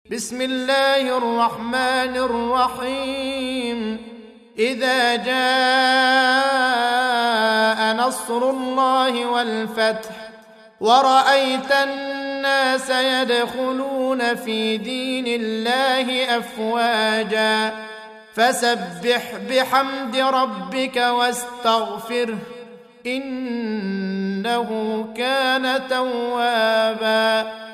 بسم الله الرحمن الرحيم. إذا جاء نصر الله والفتح ورأيت الناس يدخلون في دين الله أفواجا فسبح بحمد ربك واستغفره إنه كان توابا.